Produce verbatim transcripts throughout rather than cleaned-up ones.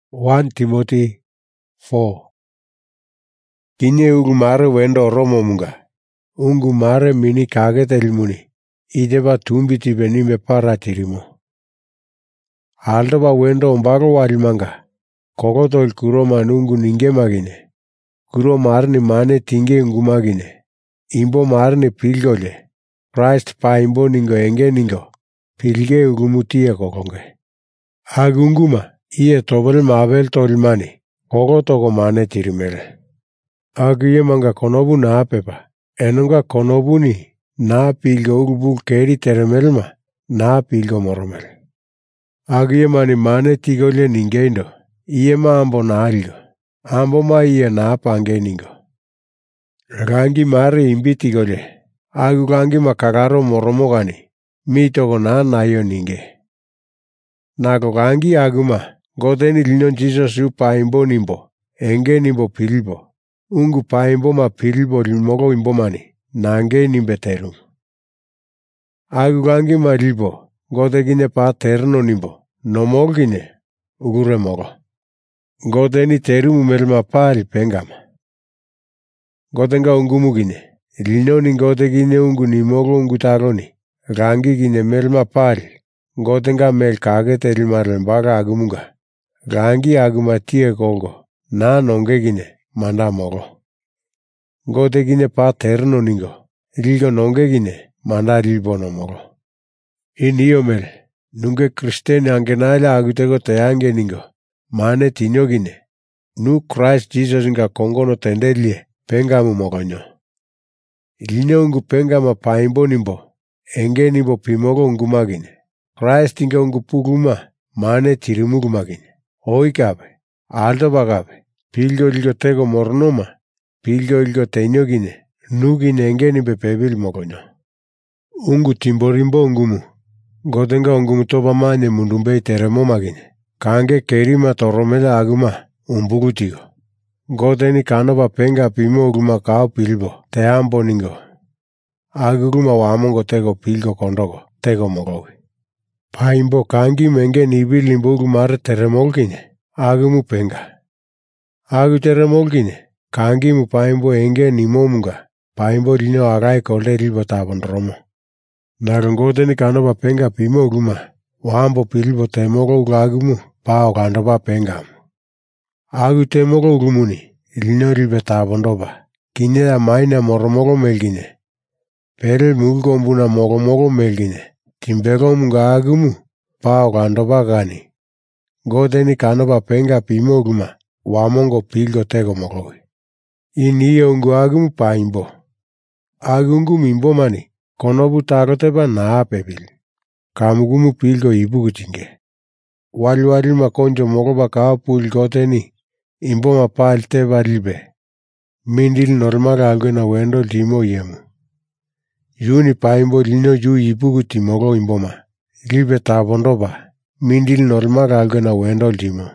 First Timothy four. Kinye ugu mare wendo romo munga. Ungu mare mini kaget elmuni. Ideba tumbiti benime paratirimo. Aldaba wendo ombago walimanga. Kogoto il kuro manungu ninge magine. Kuro marni mane tinge ungu magine. Imbo marni pilgole. Christ pa imbo ningo enge ningo. Pilge ugumutie kokonge. Agunguma. Iye tobel mabel tolmani. Kogoto go mane tirimele. Aguye manga konobu na pepa. Enunga konobu ni. Na pilgo urubu keri teremelma. Na pilgo moromel. Aguye mani mane tigole ningendo. Iye ma ambo na algo. Ambo ma iye na pange ningo. Rangi mare imbi tigole. Agu rangi makagaro moromo gani. Mito na nayo ninge. Nago rangi aguma. Godeni lino Jesus yu paimbo nimbo. Enge nimbo pilbo. Ungu paimbo ma pilbo limogo imbo mani. Nange nimbe terum. Agu rangi ma libo. Godegine pa terno nimbo. Nomogine. Ugure mogo. Godeni terum melma pali pengama. Godenga ungu mugine. Lino ni godegine ungu nimogo ungu taroni. Rangi gine melma pali. Godenga mel kage terimaren baga agumunga. Rangi agumatie kongo. Na nonge gine. Manda mogo. Gode gine pa terno ningo. Rilgo nonge gine. Manda rilbo no mogo. Iniyo mel. Nunge kristeni angenaila agutego teange ningo. Mane tinyo gine. Nu Christ Jesus nga kongo no tendelie. Pengamu mogonyo. Iline ungu pengama paimbo nimbo. Enge nimbo pimogo ungu magine. Christ inga ungu puguma. Mane tirimugu magine. Oikabe. Aldo bagabe. Pilgo ilgo tego mornoma. Pilgo ilgo teño gine. Nugine enge nimbe pebil mogonyo. Ungu timborimbo ungumu. Godenga ungumu toba mane mundumbe teremo magine. Kange kerima toromela aguma. Umbugu tigo. Godeni kanoba penga pimo uguma kao pilbo. Teambo ningo. Aguguma wamongo tego pilgo kondogo. Tego mogowi. Paimbo kangi menge nibi limbugu mare teremolgine. Agumu penga. Agu teremolgine. Kangi mu paimbo enge nimomunga. Paimbo lino agai kolde rilbo tabon romo. Narangote ni kanoba penga pimo uguma. Wambo pilbo temogo ugagumu. Pao kandoba pengamu. Agu temogo ugumuni. Lino rilbe tabon roba. Kine da maina moromogo melgine. Perel mulgo mbuna mogo mogo melgine. Timbego munga agumu. Pao kandoba gani. Godeni kanoba penga pimo uguma. Wamongo pilgo tego mogowi. Iniye ungu agumu paimbo. Agungu mimbo mani. Konobu taroteba na apebil. Kamugumu pilgo ibugu tinge. Wali wali makonjo mogoba kaapul goteni. Imbo mapal te walibe. Mindil normal algo na wendo limo yemu. Yuni paimbo lino yu ibugu timogo imboma. Libe tabondoba. Mindil normal algo na wendo limo.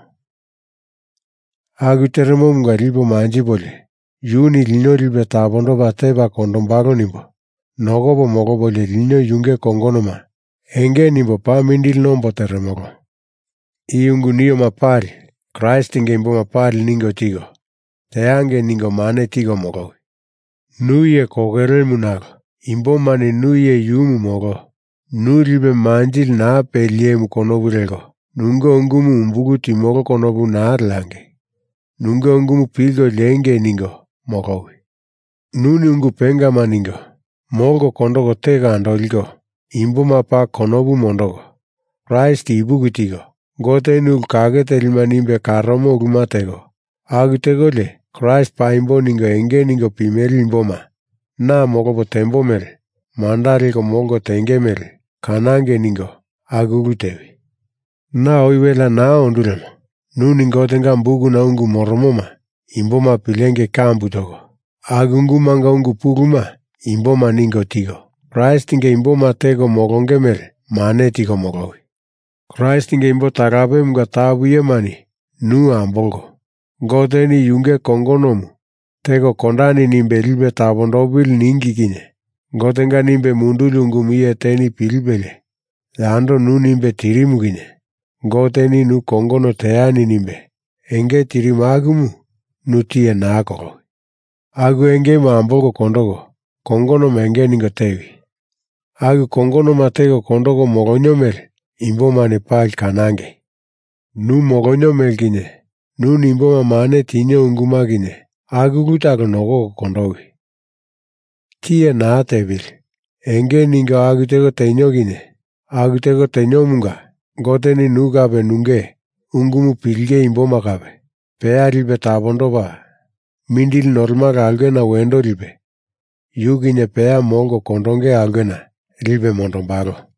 Agu teremo mga libo manjibole. Yuni lino libe tabondoba teba kondombago nimbo. Nogobo mogobole lino yunge kongonoma. Enge nimbo pa mindil nombo teremogo. Iungu niyo mapari. Christ inge imbo mapari ningo tigo. Teange ningo mane tigo mogowi. Nuye kogere munago. Imbo mane nuye yumu mogo. Nuribe manjil na pelie mu konoburego. Nungo ungumu umbugu timogo konobu na arlange. Nungo ungumu pilgo lenge ningo mogowi. Nuni ungu penga maningo. Mogo kondogo tega andolgo. Imbo mapa konobu mondogo. Christ ibugu tigo. Gote nul kage telimanibe karomo ugumatego. Agutego le. Christ pa imbo ningo enge ningo pimeli imboma. Na mogo bo tembo mele. Mandari ko mogo tenge mele. Kanange ningo. Agugutewi. Na oiwela na ondulemo. Nuni ngotenga mbugu na ungu moromoma. Imboma pilenge kambu togo. Agungu manga ungu puguma. Imboma ningo tigo. Christ inge imboma tego mogonge mele. Mane tigo mogowi. Christ inge imbo tarabe mga tabu ye mani. Nu ambongo. Godeni yunge kongonomu. Tego kondani nimbe libe tabondobil ningi gine. Gotenga nimbe mundulungu miye teni pilbele. Lando nu nimbe tirimu gine. Goteni nu kongono teani nimbe. enge tirimagumu nutie nakoro. Agu enge mambogo kondogo, kongono menge ningo tewi. Agu kongono matego kondogo mogonyomel, imboma nepal kanange. Nu mogonyomel gine, nu nimboma mane tinyo unguma gine, agu gutago nogo kondogi. Tie naatevil, enge ningo agu tego tenyo gine, agu tego tenyo munga, goteni nugabe nunge, ungumu pilge imboma gabe. Pea rilbe tabondoba, mindil normaga algena wendo rilbe. Yugine pea mongo kondonge algena, rilbe mondonbaro.